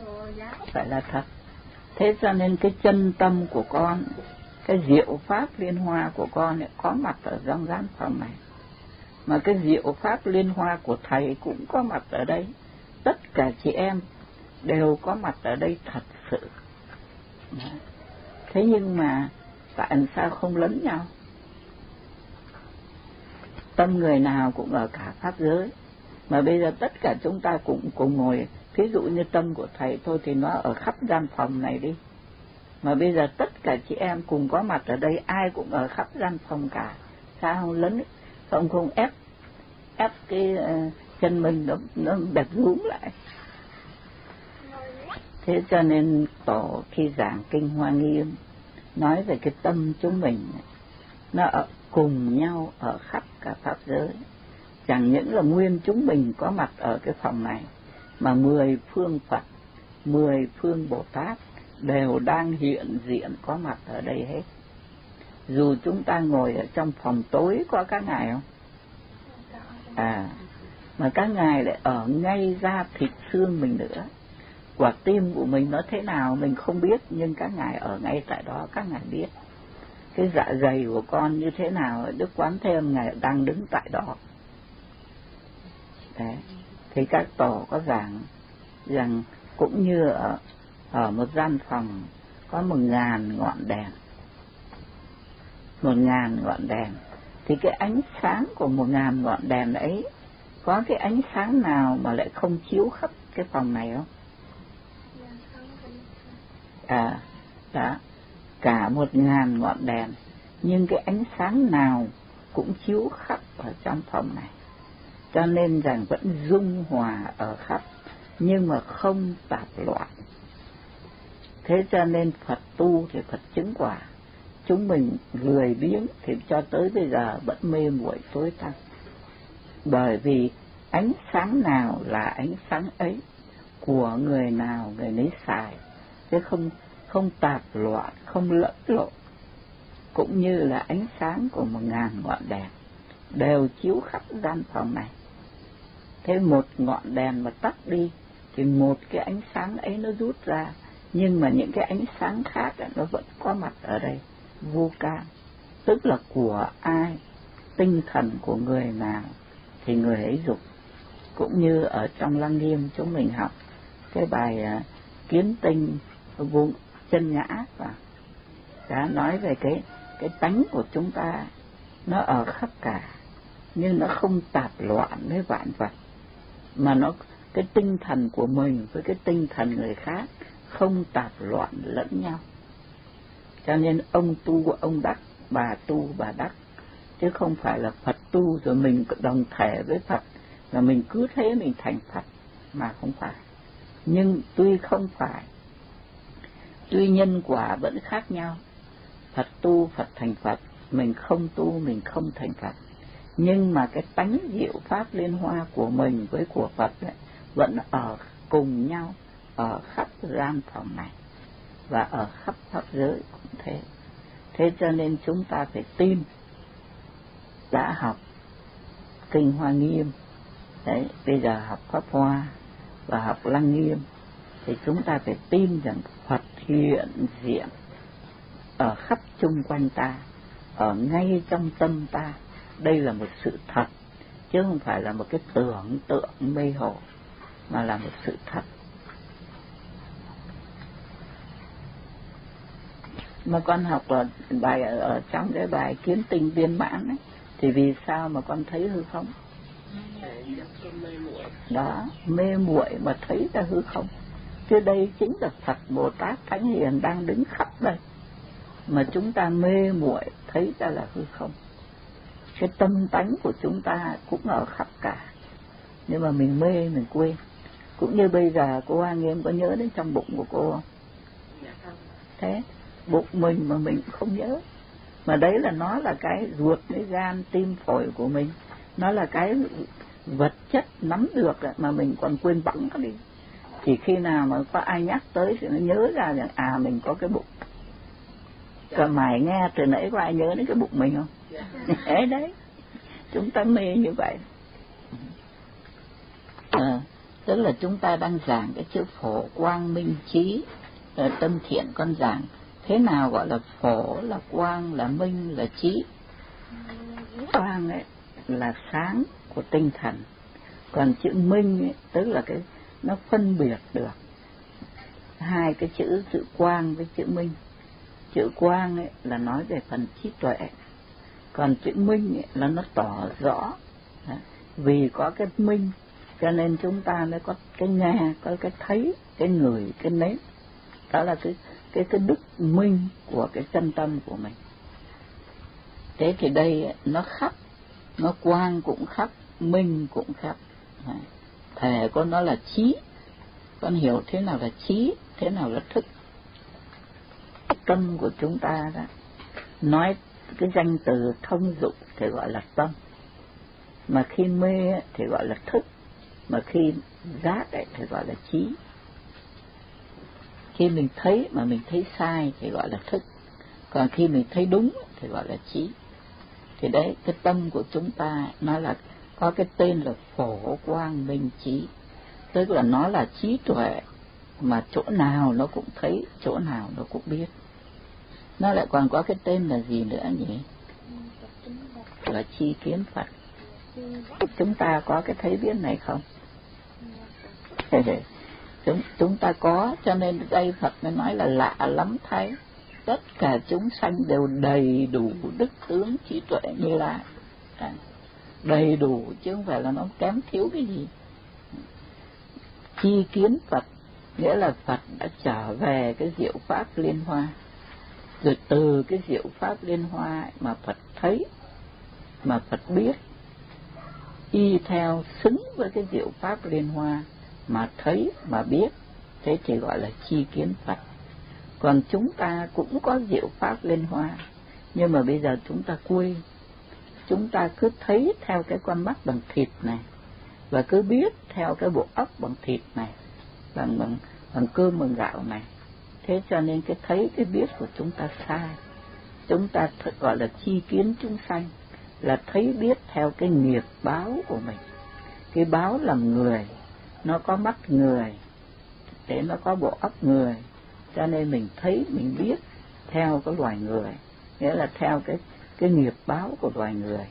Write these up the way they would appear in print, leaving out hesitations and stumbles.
phải là thật. Thế cho nên cái chân tâm của con, cái diệu pháp liên hoa của con ấy, có mặt ở trong gian phòng này, mà cái diệu pháp liên hoa của thầy cũng có mặt ở đây. Tất cả chị em đều có mặt ở đây thật sự. Thế nhưng mà tại sao không lấn nhau? Tâm người nào cũng ở cả pháp giới, mà bây giờ tất cả chúng ta cũng cùng ngồi. Ví dụ như tâm của thầy thôi thì nó ở khắp gian phòng này đi, mà bây giờ tất cả chị em cùng có mặt ở đây, ai cũng ở khắp gian phòng cả. Sao không lấn, không ép cái chân mình nó bẹp rúm lại. Thế cho nên tổ khi giảng kinh Hoa Nghiêm nói về cái tâm chúng mình, nó ở cùng nhau ở khắp cả pháp giới. Chẳng những là nguyên chúng mình có mặt ở cái phòng này, mà 10 phương Phật, 10 phương Bồ Tát đều đang hiện diện có mặt ở đây hết. Dù chúng ta ngồi ở trong phòng tối, có các ngài không? Mà các ngài lại ở ngay da thịt xương mình nữa. Quả tim của mình nó thế nào mình không biết, nhưng các ngài ở ngay tại đó, các ngài biết. Cái dạ dày của con như thế nào, Đức Quán Thế Âm ngài đang đứng tại đó. Đấy. Thì các tổ có giảng rằng cũng như ở một gian phòng có 1000 ngọn đèn, 1000 ngọn đèn, thì cái ánh sáng của 1000 ngọn đèn ấy, có cái ánh sáng nào mà lại không chiếu khắp cái phòng này không? Đó, cả 1000 ngọn đèn, nhưng cái ánh sáng nào cũng chiếu khắp ở trong phòng này. Cho nên rằng vẫn dung hòa ở khắp, nhưng mà không tạp loạn. Thế cho nên Phật tu thì Phật chứng quả. Chúng mình lười biếng thì cho tới bây giờ vẫn mê muội tối tăm. Bởi vì ánh sáng nào là ánh sáng ấy, của người nào người nấy xài, chứ không tạp loạn, không lẫn lộn. Cũng như là ánh sáng của 1000 ngọn đèn đều chiếu khắp gian phòng này. Thế một ngọn đèn mà tắt đi thì một cái ánh sáng ấy nó rút ra, nhưng mà những cái ánh sáng khác nó vẫn có mặt ở đây, vô can. Tức là của ai, tinh thần của người nào thì người ấy dục. Cũng như ở trong Lăng Nghiêm chúng mình học cái bài kiến tinh vô chân nhã, và đã nói về cái tánh của chúng ta, nó ở khắp cả, nhưng nó không tạp loạn với vạn vật, mà nó cái tinh thần của mình với cái tinh thần người khác không tạp loạn lẫn nhau. Cho nên ông tu ông đắc, bà tu bà đắc, chứ không phải là Phật tu rồi mình đồng thể với Phật là mình cứ thế mình thành Phật, mà không phải. Nhưng tuy không phải, tuy nhân quả vẫn khác nhau. Phật tu Phật thành Phật, mình không tu mình không thành Phật. Nhưng mà cái tánh diệu pháp liên hoa của mình với của Phật ấy, vẫn ở cùng nhau ở khắp gian phòng này, và ở khắp pháp giới cũng thế. Thế cho nên chúng ta phải tin. Đã học kinh Hoa Nghiêm đấy, bây giờ học Pháp Hoa và học Lăng Nghiêm, thì chúng ta phải tin rằng Phật hiện diện ở khắp chung quanh ta, ở ngay trong tâm ta. Đây là một sự thật, chứ không phải là một cái tưởng tượng mê hồ, mà là một sự thật. Mà con học ở bài ở trong cái bài kiến tinh viên mãn ấy, thì vì sao mà con thấy hư không? Đó, mê muội mà thấy ra hư không. Chứ đây chính là Phật Bồ Tát Thánh Hiền đang đứng khắp đây, mà chúng ta mê muội thấy ra là hư không. Cái tâm tánh của chúng ta cũng ở khắp cả, nhưng mà mình mê mình quên. Cũng như bây giờ cô Hoa Nghiêm có nhớ đến trong bụng của cô không? Thế bụng mình mà mình không nhớ, mà đấy là nó là cái ruột với gan tim phổi của mình, nó là cái vật chất nắm được mà mình còn quên bẵng nó đi. Chỉ khi nào mà có ai nhắc tới thì nó nhớ ra rằng mình có cái bụng. Còn mày nghe từ nãy có ai nhớ đến cái bụng mình không? Đấy, chúng ta mê như vậy. Tức là chúng ta đang giảng cái chữ phổ quang minh trí. Tâm Thiện con giảng thế nào gọi là phổ, là quang, là minh, là trí. Quang ấy là sáng của tinh thần, còn chữ minh ấy, tức là cái nó phân biệt được hai cái chữ quang với chữ minh. Chữ quang ấy là nói về phần trí tuệ, còn chữ minh ấy là nó tỏ rõ. Vì có cái minh cho nên chúng ta mới có cái nghe, có cái thấy, cái ngửi, cái nếm. Đó là cái đức minh của cái chân tâm của mình. Thế thì đây nó khắp, nó quang cũng khắp, minh cũng khắp. Thể của nó là trí. Con hiểu thế nào là trí, thế nào là thức. Tâm của chúng ta đó, nói cái danh từ thông dụng thì gọi là tâm, mà khi mê thì gọi là thức, mà khi giác thì gọi là trí. Khi mình thấy mà mình thấy sai thì gọi là thức, còn khi mình thấy đúng thì gọi là trí. Thì đấy, cái tâm của chúng ta nó là có cái tên là phổ quang minh trí, tức là nó là trí tuệ mà chỗ nào nó cũng thấy, chỗ nào nó cũng biết. Nó lại còn có cái tên là gì nữa nhỉ? Là chi kiến Phật. Chúng ta có cái thấy biết này không? Chúng ta có, cho nên đây Phật mới nói là lạ lắm thay, tất cả chúng sanh đều đầy đủ đức tướng trí tuệ Như Lai. Đầy đủ chứ không phải là nó kém thiếu cái gì. Chi kiến Phật nghĩa là Phật đã trở về cái diệu pháp liên hoa, rồi từ cái diệu pháp liên hoa mà Phật thấy, mà Phật biết, y theo xứng với cái diệu pháp liên hoa mà thấy mà biết, thế thì gọi là chi kiến Phật. Còn chúng ta cũng có diệu pháp liên hoa, nhưng mà bây giờ chúng ta quên. Chúng ta cứ thấy theo cái con mắt bằng thịt này, và cứ biết theo cái bộ óc bằng thịt này, bằng cơm bằng gạo này. Thế cho nên cái thấy cái biết của chúng ta sai. Chúng ta gọi là chi kiến chúng sanh, là thấy biết theo cái nghiệp báo của mình. Cái báo làm người, nó có mắt người, để nó có bộ óc người, cho nên mình thấy mình biết theo cái loài người, nghĩa là theo cái nghiệp báo của loài người.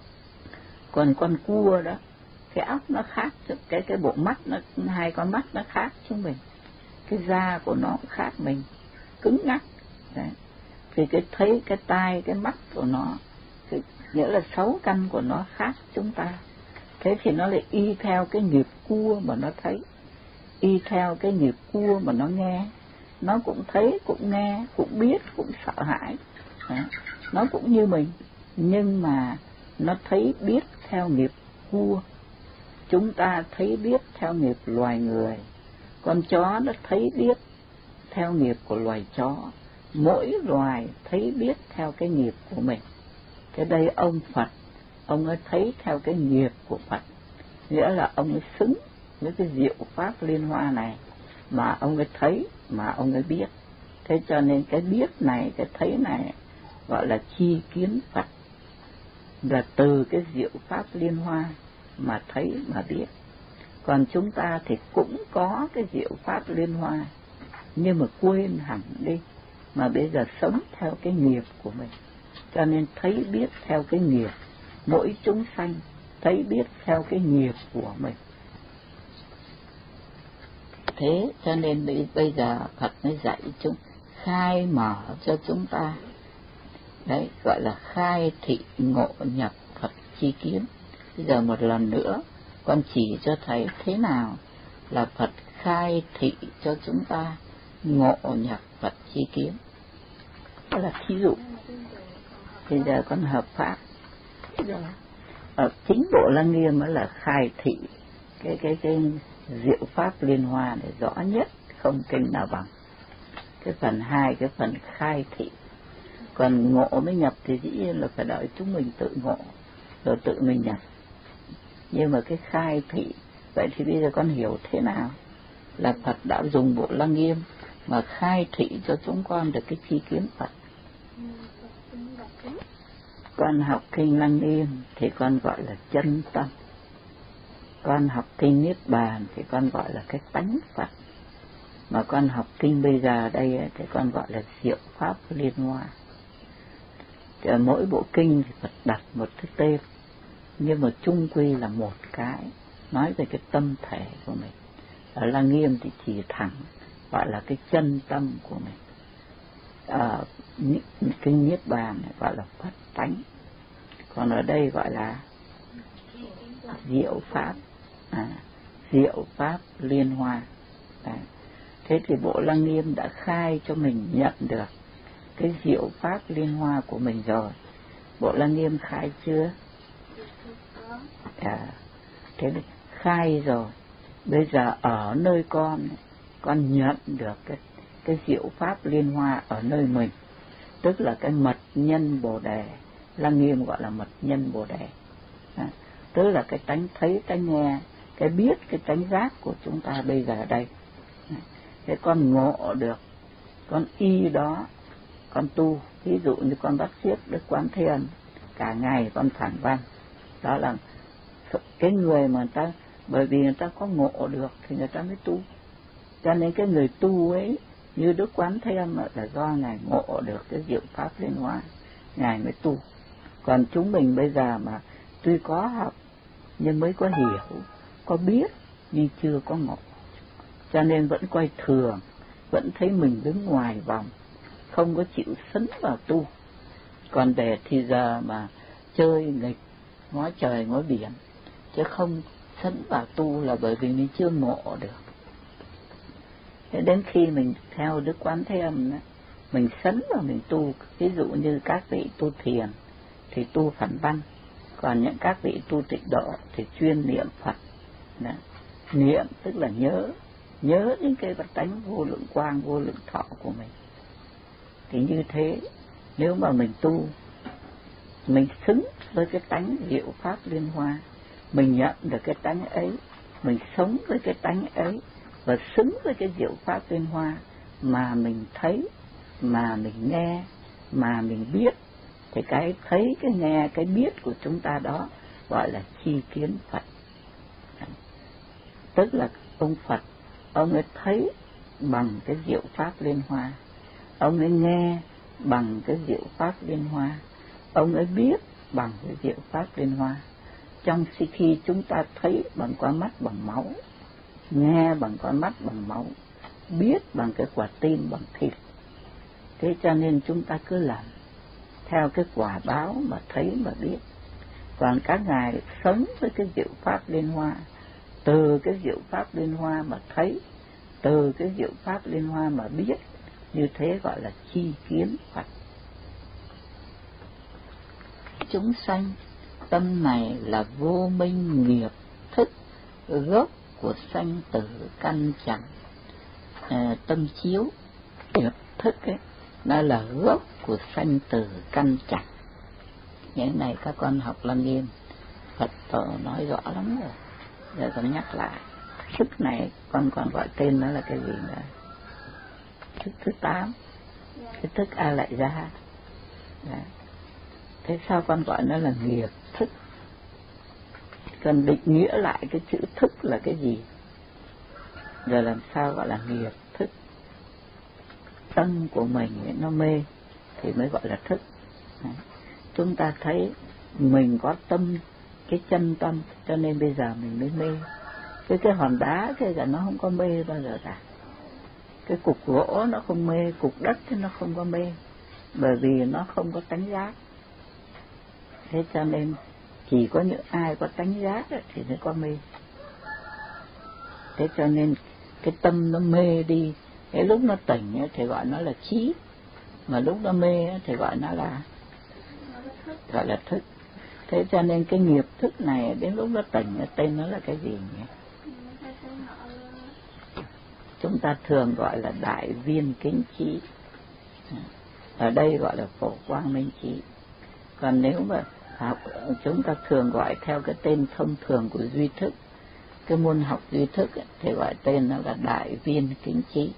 Còn con cua đó, cái óc nó khác, cái bộ mắt nó, hai con mắt nó khác chúng mình, cái da của nó cũng khác mình, cứng ngắc. Đấy. Thì cái thấy, cái tai, cái mắt của nó, nghĩa là 6 căn của nó khác chúng ta. Thế thì nó lại y theo cái nghiệp cua mà nó thấy, y theo cái nghiệp cua mà nó nghe. Nó cũng thấy, cũng nghe, cũng biết, cũng sợ hãi. Đấy. Nó cũng như mình, nhưng mà nó thấy biết theo nghiệp cua. Chúng ta thấy biết theo nghiệp loài người. Con chó nó thấy biết theo nghiệp của loài chó. Mỗi loài thấy biết theo cái nghiệp của mình. Thế đây ông Phật, ông ấy thấy theo cái nghiệp của Phật, nghĩa là ông ấy xứng với cái diệu pháp liên hoa này mà ông ấy thấy, mà ông ấy biết. Thế cho nên cái biết này, cái thấy này gọi là chi kiến Phật, là từ cái diệu pháp liên hoa mà thấy mà biết. Còn chúng ta thì cũng có cái diệu pháp liên hoa, nhưng mà quên hẳn đi, mà bây giờ sống theo cái nghiệp của mình, cho nên thấy biết theo cái nghiệp. Mỗi chúng sanh thấy biết theo cái nghiệp của mình. Thế cho nên bây giờ Phật mới dạy chúng, khai mở cho chúng ta. Đấy, gọi là khai thị ngộ nhập Phật chi kiến. Bây giờ một lần nữa con chỉ cho thầy thế nào là Phật khai thị cho chúng ta ngộ nhập Phật chi kiến. Đó là thí dụ. Bây giờ con hợp pháp. Ở chính Bộ Lăng Nghiêm là khai thị cái diệu pháp liên hoa để rõ nhất, không kinh nào bằng. Cái phần 2, cái phần khai thị. Còn ngộ mới nhập thì dĩ nhiên là phải đợi chúng mình tự ngộ rồi tự mình nhập. Nhưng mà cái khai thị, vậy thì bây giờ con hiểu thế nào là Phật đã dùng Bộ Lăng Nghiêm mà khai thị cho chúng con được cái chi kiến Phật. Con học kinh Lăng Nghiêm thì con gọi là chân tâm. con học kinh Niết Bàn thì con gọi là cái tánh Phật, mà con học kinh bây giờ đây thì con gọi là diệu pháp liên hoa. Thì mỗi bộ kinh thì Phật đặt một cái tên, nhưng mà chung quy là một cái, nói về cái tâm thể của mình. Ở Lăng Nghiêm thì chỉ thẳng gọi là cái chân tâm của mình. Ở kinh Niết Bàn gọi là Phật tánh, còn ở đây gọi là diệu pháp, diệu pháp liên hoa. Thế thì bộ Lăng Nghiêm đã khai cho mình nhận được cái diệu pháp liên hoa của mình rồi. Bộ Lăng Nghiêm khai chưa? Thế khai rồi. Bây giờ ở nơi con nhận được cái diệu pháp liên hoa ở nơi mình, tức là cái mật nhân Bồ Đề. Lăng Nghiêm gọi là mật nhân Bồ Đề, tức là cái tánh thấy, tánh nghe, cái biết, cái tánh giác của chúng ta bây giờ đây. Thế con ngộ được, con y đó, con tu. Ví dụ như con bắt xiết Đức Quán Thế Âm, cả ngày con phản văn. Đó là cái người mà người ta, bởi vì người ta có ngộ được thì người ta mới tu. Cho nên cái người tu ấy, như Đức Quán Thế Âm là do Ngài ngộ được cái diệu pháp liên hoa, Ngài mới tu. Còn chúng mình bây giờ mà tuy có học nhưng mới có hiểu, có biết nhưng chưa có ngộ, cho nên vẫn coi thường, vẫn thấy mình đứng ngoài vòng, không có chịu sấn vào tu. Còn để thì giờ mà chơi nghịch, ngó trời ngó biển, chứ không sấn vào tu là bởi vì mình chưa ngộ được. Thế đến khi mình theo Đức Quán Thế Âm đó, mình sấn vào mình tu. Ví dụ như các vị tu thiền thì tu phản văn, còn những các vị tu tịnh độ thì chuyên niệm Phật. Đó. Niệm tức là nhớ những cái vật tánh vô lượng quang, vô lượng thọ của mình. Thì như thế, nếu mà mình tu, mình xứng với cái tánh diệu pháp liên hoa, mình nhận được cái tánh ấy, mình sống với cái tánh ấy, và xứng với cái diệu pháp liên hoa mà mình thấy, mà mình nghe, mà mình biết, thì cái thấy, cái nghe, cái biết của chúng ta đó gọi là chi kiến Phật. Tức là ông Phật, ông ấy thấy bằng cái diệu pháp liên hoa, ông ấy nghe bằng cái diệu pháp liên hoa, ông ấy biết bằng cái diệu pháp liên hoa. Trong khi chúng ta thấy bằng con mắt bằng máu, nghe bằng con mắt bằng máu, biết bằng cái quả tim bằng thịt, thế cho nên chúng ta cứ làm theo cái quả báo mà thấy mà biết. Còn các ngài sống với cái diệu pháp liên hoa, từ cái diệu pháp liên hoa mà thấy, từ cái diệu pháp liên hoa mà biết, như thế gọi là chi kiến Phật. Chúng sanh tâm này là vô minh nghiệp thức, gốc của sanh tử căn chẳng. Tâm chiếu nghiệp thức ấy, nó là gốc của sanh tử căn chẳng. Những này các con học Lăng Nghiêm, Phật tổ nói rõ lắm rồi. Giờ con nhắc lại, thức này con còn gọi tên nó là cái gì nữa? Thức thứ 8, cái thức A Lại Gia. Thế sao con gọi nó là nghiệp thức? Cần định nghĩa lại cái chữ thức là cái gì, rồi làm sao gọi là nghiệp thức. Tâm của mình nó mê thì mới gọi là thức. Chúng ta thấy mình có tâm, cái chân tâm, cho nên bây giờ mình mới mê. Cái hòn đá kia là nó không có mê bao giờ cả. Cái cục gỗ nó không mê, cục đất thì nó không có mê, bởi vì nó không có tánh giác. Thế cho nên chỉ có những ai có tánh giác thì mới có mê. Thế cho nên cái tâm nó mê đi, cái lúc nó tỉnh thì gọi nó là trí, mà lúc nó mê thì gọi nó là thức. Thế cho nên cái nghiệp thức này đến lúc nó tỉnh tên nó là cái gì nhỉ? Chúng ta thường gọi là đại viên kính trí, ở đây gọi là phổ quang minh trí. Còn nếu mà chúng ta thường gọi theo cái tên thông thường của duy thức, cái môn học duy thức thì gọi tên nó là đại viên kính trí.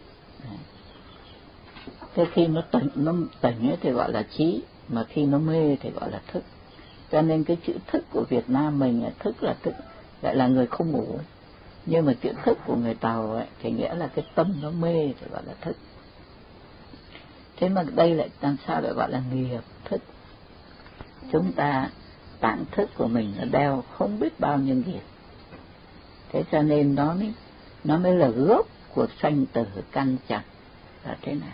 Thế khi nó tỉnh thì gọi là trí, mà khi nó mê thì gọi là thức. Cho nên cái chữ thức của Việt Nam mình thức là thức lại là người không ngủ. Nhưng mà chữ thức của người Tàu ấy, thì nghĩa là cái tâm nó mê thì gọi là thức. Thế mà đây lại làm sao lại gọi là nghiệp thức? Chúng ta tạng thức của mình nó đeo không biết bao nhiêu nghiệp. Thế cho nên nó mới là gốc của sanh tử căn trần là thế nào.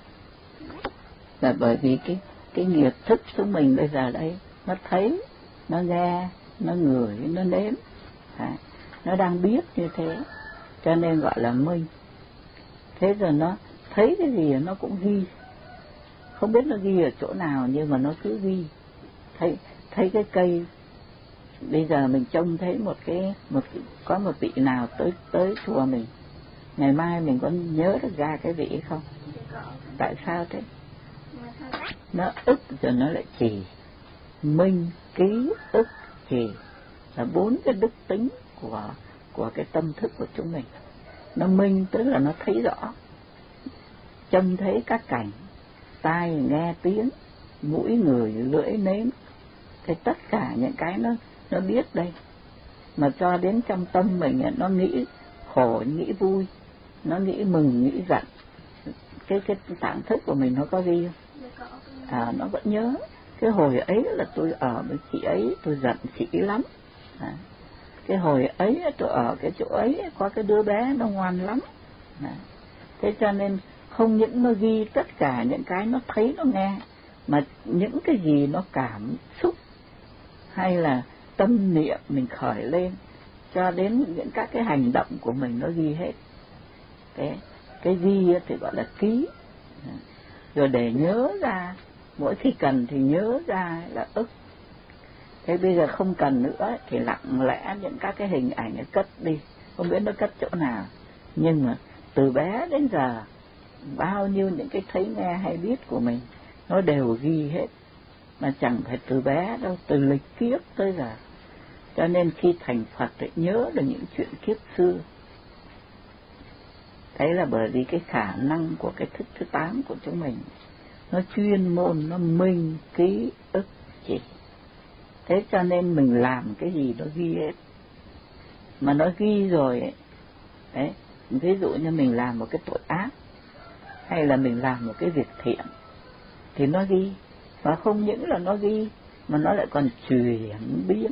Là bởi vì cái nghiệp thức của mình bây giờ đây, nó thấy, nó nghe, nó ngửi, nó nếm, nó đang biết như thế, cho nên gọi là minh. Thế rồi nó thấy cái gì nó cũng ghi, không biết nó ghi ở chỗ nào nhưng mà nó cứ ghi. Thấy cái cây, bây giờ mình trông thấy có một vị nào tới chùa mình, ngày mai mình có nhớ được ra cái vị không? Tại sao thế? Nó ức rồi nó lại trì. Minh, ký, ức, trì là 4 cái đức tính của cái tâm thức của chúng mình. Nó minh tức là nó thấy rõ, trông thấy các cảnh, tai nghe tiếng, mũi ngửi, lưỡi nếm, thì tất cả những cái nó biết đây. Mà cho đến trong tâm mình nó nghĩ khổ, nghĩ vui, nó nghĩ mừng, nghĩ giận, cái tạng thức của mình nó có ghi không? Nó vẫn nhớ. Cái hồi ấy là tôi ở với chị ấy, tôi giận chị lắm. Cái hồi ấy tôi ở cái chỗ ấy có cái đứa bé nó ngoan lắm. Thế cho nên không những nó ghi tất cả những cái nó thấy, nó nghe, mà những cái gì nó cảm xúc hay là tâm niệm mình khởi lên, cho đến những các cái hành động của mình nó ghi hết. Cái ghi thì gọi là ký. Rồi để nhớ ra, mỗi khi cần thì nhớ ra là ức. Thế bây giờ không cần nữa thì lặng lẽ những các cái hình ảnh nó cất đi, không biết nó cất chỗ nào. Nhưng mà từ bé đến giờ, bao nhiêu những cái thấy nghe hay biết của mình nó đều ghi hết, mà chẳng phải từ bé đâu, từ lịch kiếp tới giờ. Cho nên khi thành Phật thì nhớ được những chuyện kiếp xưa. Đấy là bởi vì cái khả năng của cái thức thứ 8 của chúng mình nó chuyên môn, nó minh, ký, ức, chỉ. Thế cho nên mình làm cái gì nó ghi hết. Mà nó ghi rồi ấy, đấy, ví dụ như mình làm một cái tội ác hay là mình làm một cái việc thiện thì nó ghi. Và không những là nó ghi mà nó lại còn chuyển biến.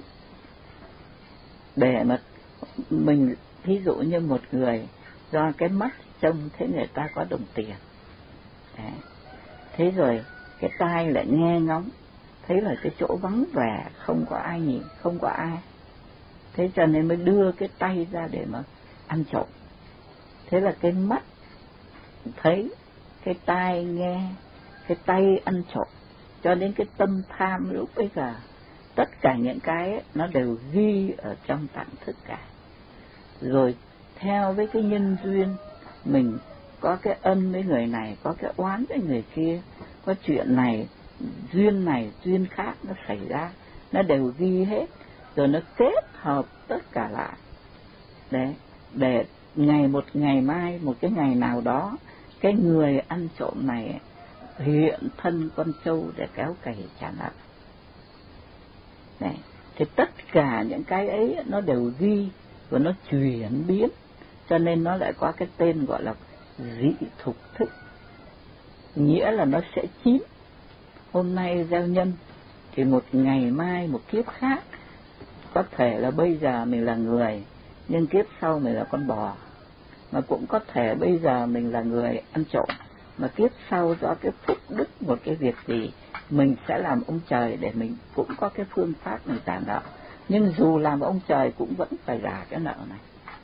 Để mà mình, ví dụ như một người do cái mắt trông thấy người ta có đồng tiền, đấy. Thế rồi cái tai lại nghe ngóng, thấy là cái chỗ vắng vẻ, không có ai nhìn, không có ai. Thế cho nên mới đưa cái tay ra để mà ăn trộm. Thế là cái mắt thấy, cái tai nghe, cái tay ăn trộm, cho đến cái tâm tham lúc bây giờ. Tất cả những cái ấy, nó đều ghi ở trong tạng thức cả. Rồi theo với cái nhân duyên, mình có cái ân với người này, có cái oán với người kia, có chuyện này, duyên khác nó xảy ra, nó đều ghi hết. Rồi nó kết hợp tất cả lại. Đấy, để một ngày mai, một cái ngày nào đó, cái người ăn trộm này hiện thân con trâu để kéo cày trả nợ. Đấy, thì tất cả những cái ấy nó đều ghi và nó chuyển biến, cho nên nó lại có cái tên gọi là dị thục thức. Nghĩa là nó sẽ chín. Hôm nay gieo nhân thì một ngày mai một kiếp khác, có thể là bây giờ mình là người nhưng kiếp sau mình là con bò, mà cũng có thể bây giờ mình là người ăn trộm mà kiếp sau do cái phúc đức một cái việc gì mình sẽ làm ông trời, để mình cũng có cái phương pháp mình trả nợ. Nhưng dù làm ông trời cũng vẫn phải trả cái nợ này.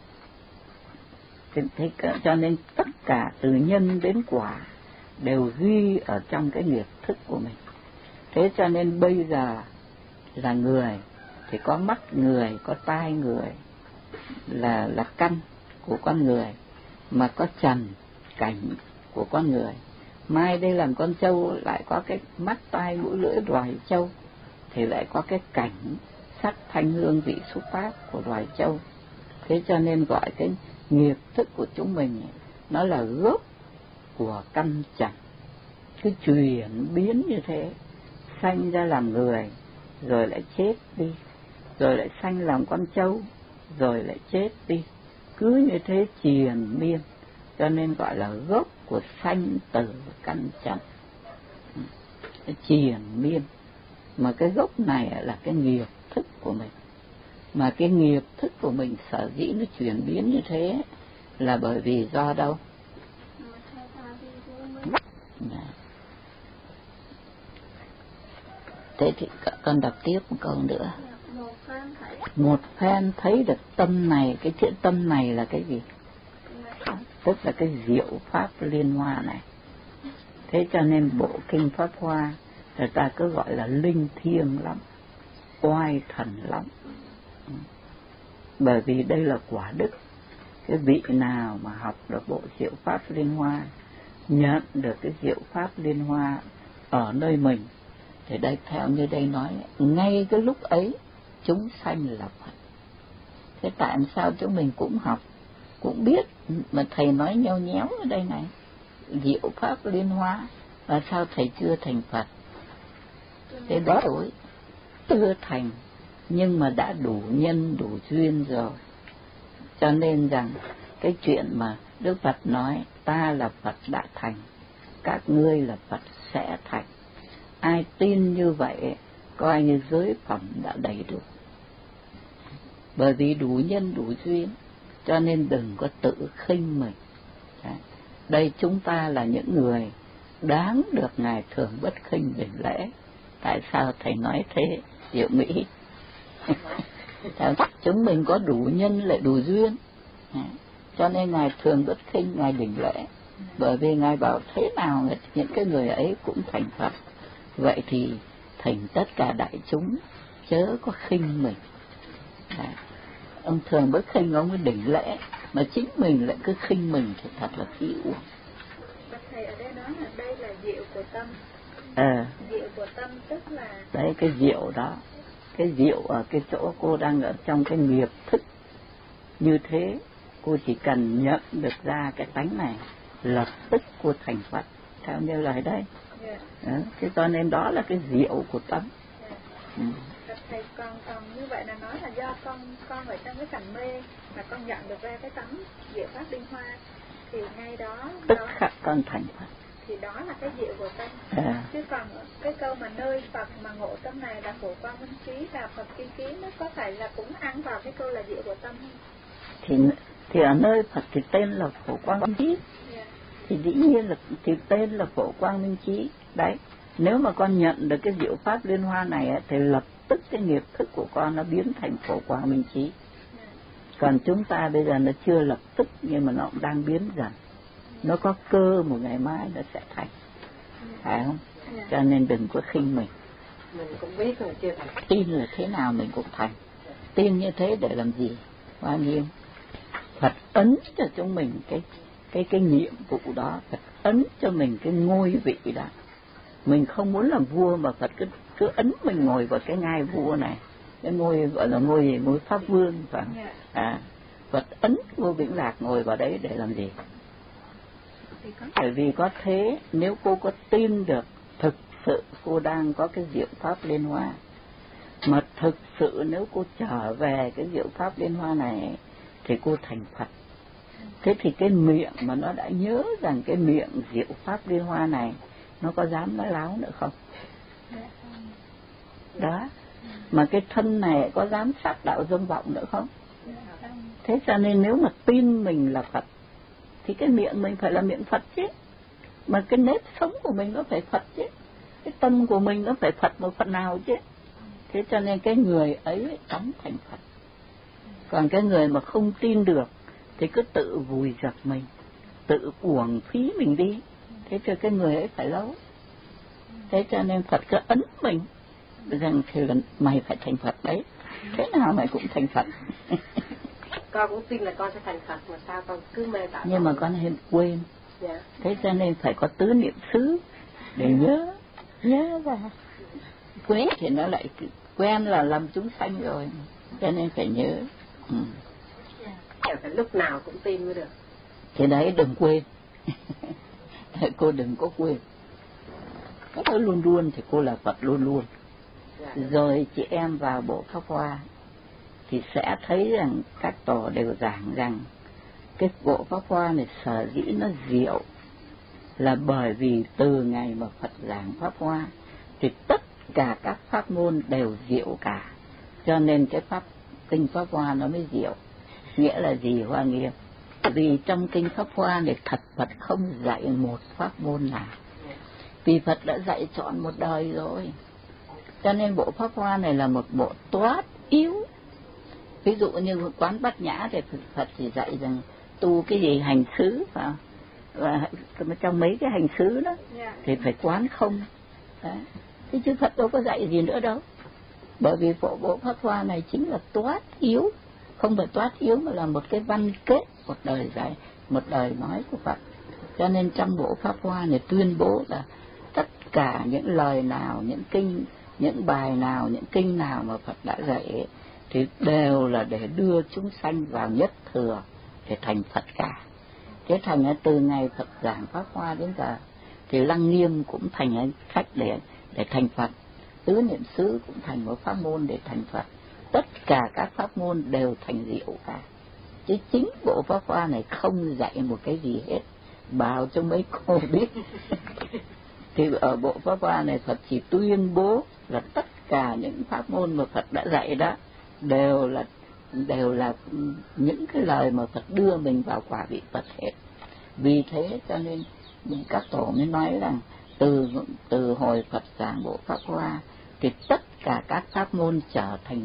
Thế cho nên tất cả từ nhân đến quả đều ghi ở trong cái nghiệp thức của mình. Thế cho nên bây giờ là người thì có mắt người, có tai người, là căn của con người, mà có trần cảnh của con người. Mai đây làm con trâu lại có cái mắt tai mũi lưỡi loài trâu, thì lại có cái cảnh sắc thanh hương vị xúc pháp của loài trâu. Thế cho nên gọi cái nghiệp thức của chúng mình nó là gốc của căn trần, cứ chuyển biến như thế, sanh ra làm người, rồi lại chết đi, rồi lại sanh làm con trâu, rồi lại chết đi, cứ như thế triền miên, cho nên gọi là gốc của sanh tử căn trần. Triền miên, mà cái gốc này là cái nghiệp thức của mình, mà cái nghiệp thức của mình sở dĩ nó chuyển biến như thế là bởi vì do đâu? Thế thì con đọc tiếp một câu nữa. Một phen thấy được tâm này, cái thiện tâm này là cái gì? Tức là cái diệu pháp liên hoa này. Thế cho nên bộ kinh Pháp Hoa người ta cứ gọi là linh thiêng lắm, oai thần lắm. Bởi vì đây là quả đức. Cái vị nào mà học được bộ diệu pháp liên hoa, nhận được cái diệu pháp liên hoa ở nơi mình, thì đây theo như đây nói, ngay cái lúc ấy chúng sanh là Phật. Thế tại sao chúng mình cũng học, cũng biết, mà thầy nói nheo nhéo ở đây này, diệu pháp liên hoa, và sao thầy chưa thành Phật? Thế đó rồi, chưa thành, nhưng mà đã đủ nhân đủ duyên rồi. Cho nên rằng cái chuyện mà Đức Phật nói ta là Phật đã thành, các ngươi là Phật sẽ thành, ai tin như vậy coi như giới phẩm đã đầy đủ. Bởi vì đủ nhân đủ duyên, cho nên đừng có tự khinh mình. Đây chúng ta là những người đáng được Ngài Thường Bất Khinh đảnh lễ. Tại sao thầy nói thế? Diệu Mỹ. Chúng mình có đủ nhân lại đủ duyên, cho nên Ngài Thường Bất Khinh Ngài đảnh lễ. Bởi vì Ngài bảo thế nào những cái người ấy cũng thành Phật. Vậy thì thành tất cả đại chúng chớ có khinh mình. Ông Thường Bất Khinh ông mới đảnh lễ, mà chính mình lại cứ khinh mình thì thật là phí uổng. Thầy ở đây nói là đây là diệu của tâm. Diệu của tâm tức là đấy, cái diệu đó, cái diệu ở cái chỗ cô đang ở trong cái nghiệp thức như thế. Cô chỉ cần nhận được ra cái tánh này, lập tức cô thành Phật, theo như lời đây. Thế cho nên đó là cái diệu của tâm. Thầy còn như vậy là nói là do con ở trong cái cảnh mê mà con nhận được ra cái tánh diệu pháp liên hoa, thì ngay đó tức khắc con thành Phật. Thì đó là cái diệu của tâm. Chứ còn cái câu mà nơi Phật mà ngộ tâm này là Phổ Quang Minh Trí và Phật Kiên Kiến, nó có phải là cũng ăn vào cái câu là diệu của tâm không? Thì ở nơi Phật thì tên là Phổ Quang Minh Trí. Thì dĩ nhiên là thì tên là Phổ Quang Minh Trí. Đấy, nếu mà con nhận được cái diệu pháp liên hoa này thì lập tức cái nghiệp thức của con nó biến thành Phổ Quang Minh Trí. Còn chúng ta bây giờ nó chưa lập tức, nhưng mà nó cũng đang biến dần. Nó có cơ một ngày mai nó sẽ thành, phải không? Cho nên đừng có khinh mình. Mình cũng biết là chưa thành. Tin là thế nào mình cũng thành. Tin như thế để làm gì? Bao nhiêu? Phật ấn cho chúng mình cái nhiệm vụ đó, Phật ấn cho mình cái ngôi vị đó. Mình không muốn làm vua mà Phật cứ ấn mình ngồi vào cái ngai vua này, cái ngôi gọi là ngôi pháp vương, phải không? Phật ấn vua Vĩnh Lạc ngồi vào đấy để làm gì? Bởi vì có thế, nếu cô có tin được thực sự cô đang có cái diệu pháp liên hoa, mà thực sự nếu cô trở về cái diệu pháp liên hoa này thì cô thành Phật. Thế thì cái miệng mà nó đã nhớ rằng cái miệng diệu pháp liên hoa này, nó có dám nói láo nữa không? Đó. Mà cái thân này có dám sát đạo dâm vọng nữa không? Thế cho nên nếu mà tin mình là Phật thì cái miệng mình phải là miệng Phật chứ, mà cái nếp sống của mình nó phải Phật chứ, cái tâm của mình nó phải Phật một phần nào chứ. Thế cho nên cái người ấy chóng thành Phật. Còn cái người mà không tin được thì cứ tự vùi dập mình, tự uổng phí mình đi. Thế cho cái người ấy phải lâu. Thế cho nên Phật cứ ấn mình rằng thì là mày phải thành Phật đấy, thế nào mày cũng thành Phật. Con cũng tin là con sẽ thành Phật, mà sao con cứ mê tạo. Nhưng mà con hay quên. Thế cho nên phải có tứ niệm xứ để nhớ ra. Quên thì nó lại quen là làm chúng sanh rồi, cho nên phải nhớ. Phải lúc nào cũng tin mới được. Thì đấy, đừng quên. Cô đừng có quên. Cô luôn luôn thì cô là Phật luôn luôn. Rồi chị em vào bộ Pháp Hoa thì sẽ thấy rằng các tổ đều giảng rằng cái bộ Pháp Hoa này sở dĩ nó diệu là bởi vì từ ngày mà Phật giảng Pháp Hoa thì tất cả các pháp môn đều diệu cả, cho nên cái kinh Pháp Hoa nó mới diệu. Nghĩa là gì Hoa Nghiêm? Vì trong kinh Pháp Hoa này thật Phật không dạy một pháp môn nào, vì Phật đã dạy trọn một đời rồi, cho nên bộ Pháp Hoa này là một bộ toát yếu. Ví dụ như Quán Bát Nhã thì Phật chỉ dạy rằng tu cái gì hành xứ, phải và trong mấy cái hành xứ đó thì phải quán không. Đấy. Thế chứ Phật đâu có dạy gì nữa đâu, bởi vì bộ Pháp Hoa này chính là toát yếu, không phải toát yếu mà là một cái văn kết một đời dạy, một đời nói của Phật. Cho nên trong bộ Pháp Hoa này tuyên bố là tất cả những lời nào, những kinh, những bài nào, những kinh nào mà Phật đã dạy thì đều là để đưa chúng sanh vào nhất thừa để thành Phật cả. Thế thành từ ngày Phật giảng Pháp Hoa đến giờ thì Lăng Nghiêm cũng thành khách để thành Phật, Tứ Niệm xứ cũng thành một pháp môn để thành Phật. Tất cả các pháp môn đều thành diệu cả, chứ chính bộ Pháp Hoa này không dạy một cái gì hết, bảo cho mấy cô biết. Thì ở bộ Pháp Hoa này Phật chỉ tuyên bố là tất cả những pháp môn mà Phật đã dạy đó đều là những cái lời mà Phật đưa mình vào quả vị Phật hết. Vì thế cho nên các tổ mới nói rằng từ hồi Phật giảng bộ Pháp Hoa thì tất cả các pháp môn trở thành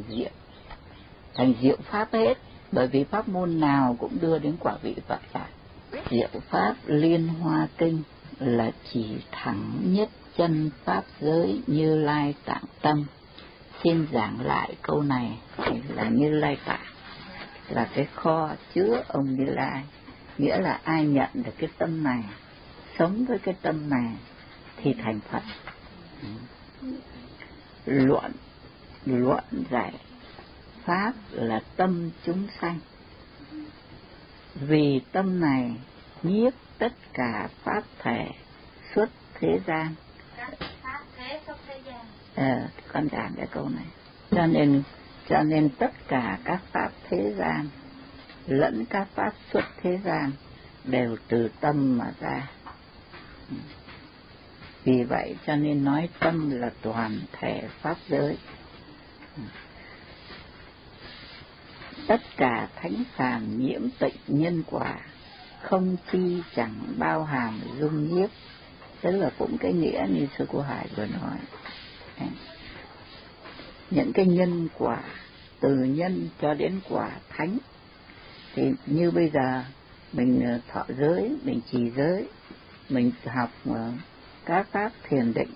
diệu pháp hết, bởi vì pháp môn nào cũng đưa đến quả vị Phật cả. Diệu pháp Liên Hoa Kinh là chỉ thẳng nhất chân pháp giới Như Lai tạng tâm. Xin giảng lại câu này là Như Lai tạng là cái kho chứa ông Như Lai, nghĩa là ai nhận được cái tâm này, sống với cái tâm này thì thành Phật. Luận giải pháp là tâm chúng sanh, vì tâm này nhiếp tất cả pháp thể xuất thế gian. Pháp thế xuất thế gian. Con giảng cái câu này. Cho nên tất cả các pháp thế gian lẫn các pháp xuất thế gian đều từ tâm mà ra. Vì vậy cho nên nói tâm là toàn thể pháp giới. Tất cả thánh phàm nhiễm tịnh nhân quả, không chi chẳng bao hàm dung nhiếp. Tức là cũng cái nghĩa như sư cô Hải vừa nói. Những cái nhân quả từ nhân cho đến quả thánh, thì như bây giờ mình thọ giới, mình trì giới, mình học các pháp thiền định,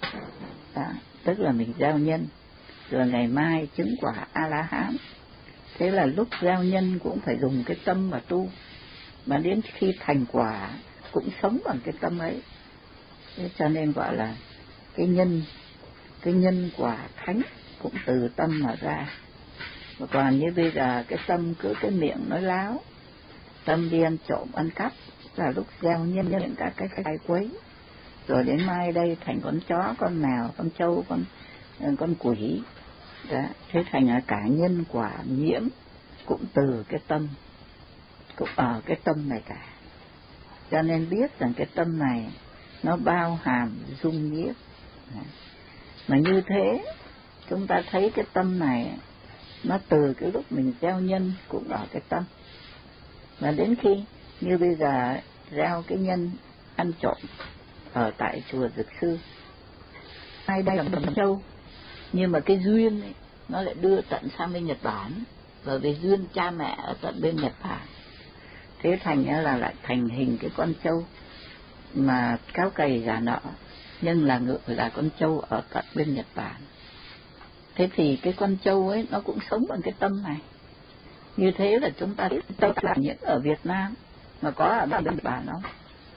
tức là mình gieo nhân, rồi ngày mai chứng quả A-la-hán. Thế là lúc gieo nhân cũng phải dùng cái tâm mà tu, mà đến khi thành quả cũng sống bằng cái tâm ấy. Thế cho nên gọi là cái nhân quả thánh cũng từ tâm mà ra. Mà còn như bây giờ cái tâm cứ cái miệng nói láo, tâm đi ăn trộm ăn cắp, là lúc gieo nhân những các cái khai quấy, rồi đến mai đây thành con chó, con mèo, con trâu, con quỷ. Đó. Thế thành là cả nhân quả nhiễm cũng từ cái tâm, cũng ở cái tâm này cả. Cho nên biết rằng cái tâm này nó bao hàm dung nhiếp. Mà như thế chúng ta thấy cái tâm này nó từ cái lúc mình gieo nhân cũng ở cái tâm. Và đến khi như bây giờ gieo cái nhân ăn trộm ở tại chùa Dược Sư, ai đây là con trâu, nhưng mà cái duyên ấy, nó lại đưa tận sang bên Nhật Bản, bởi vì duyên cha mẹ ở tận bên Nhật Bản. Thế thành là lại thành hình cái con trâu mà cáo cày giả nợ, nhưng là ngược là con trâu ở tận bên Nhật Bản. Thế thì cái con trâu ấy nó cũng sống bằng cái tâm này. Như thế là chúng ta làm những ở Việt Nam mà có ở bên Nhật Bản không?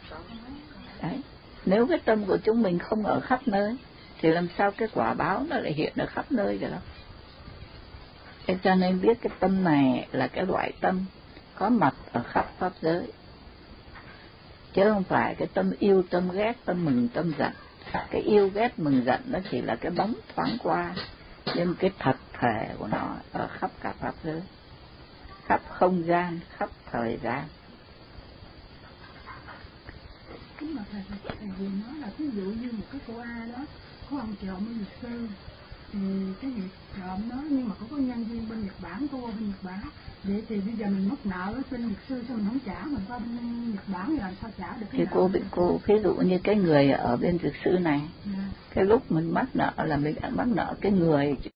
Đấy. Nếu cái tâm của chúng mình không ở khắp nơi thì làm sao cái quả báo nó lại hiện ở khắp nơi được đâu. Thế cho nên biết cái tâm này là cái loại tâm có mặt ở khắp pháp giới, chứ không phải cái tâm yêu, tâm ghét, tâm mừng, tâm giận. Cái yêu ghét mừng giận nó chỉ là cái bóng thoáng qua, nhưng cái thật thể của nó ở khắp cả pháp giới, khắp không gian, khắp thời gian. Đúng mà thầy vừa nói là ví dụ như một cái cô A đó có ông trộm ở Nhật Sư, thì cái việc trộm đó nhưng mà có nhân viên bên Nhật Bản, cô bên Nhật Bản, vậy thì bây giờ mình mất nợ ở bên Nhật Sư sao mình không trả, mình qua bên Nhật Bản thì làm sao trả được cái thì nợ? cô ví dụ như cái người ở bên Dược Sư này, cái lúc mình mắc nợ là mình đã mắc nợ cái người